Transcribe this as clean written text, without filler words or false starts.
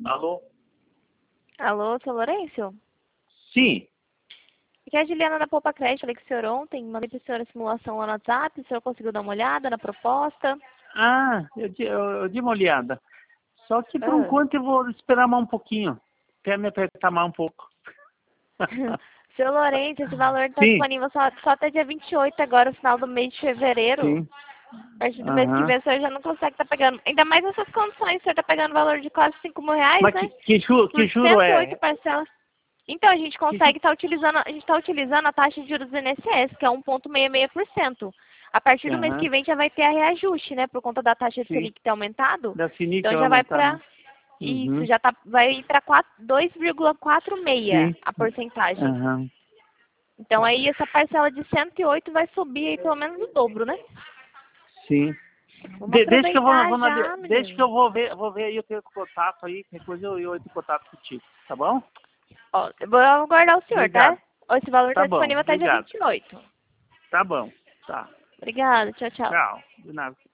Alô? Alô, seu Lourenço? Sim. Aqui é a Juliana da Poupa Crédito, falei com o senhor ontem, mandei para o senhor a simulação lá no WhatsApp, o senhor conseguiu dar uma olhada na proposta? Ah, eu dei uma olhada. Só que por Ah. enquanto eu vou esperar mais um pouquinho. Quer me apertar mais um pouco. Seu Lourenço, esse valor está Sim, disponível só até dia 28 agora, no final do mês de fevereiro. sim. A partir do mês que Aham. vem o senhor já não consegue estar pegando. Ainda mais nessas condições, o senhor está pegando valor de quase 5 mil reais, Mas né? que Por juro 108 é? parcelas. Então, a gente Que ju... consegue estar utilizando, a gente está utilizando a taxa de juros do INSS, que é 1,66%. A partir do mês que Aham. vem já vai ter a reajuste, né? Por conta da taxa de Sim. Selic ter aumentado. Da Sinic Então vai já vai aumentar, para né? isso, Uhum. já vai ir para 2,46 Sim. a porcentagem. Aham. Então aí essa parcela de 108 vai subir aí pelo menos o dobro, né? Sim. Vamos Deixa que eu aproveitar já, deixa que menino. eu vou ver aí, eu tenho contato aí, qualquer coisa eu entro em contato contigo, tá bom? Ó, eu vou aguardar o senhor, tá? Obrigado. Esse valor Tá está bom, disponível até dia obrigado. 28. Tá bom. Tá. Obrigada, tchau, tchau. Tchau. De nada.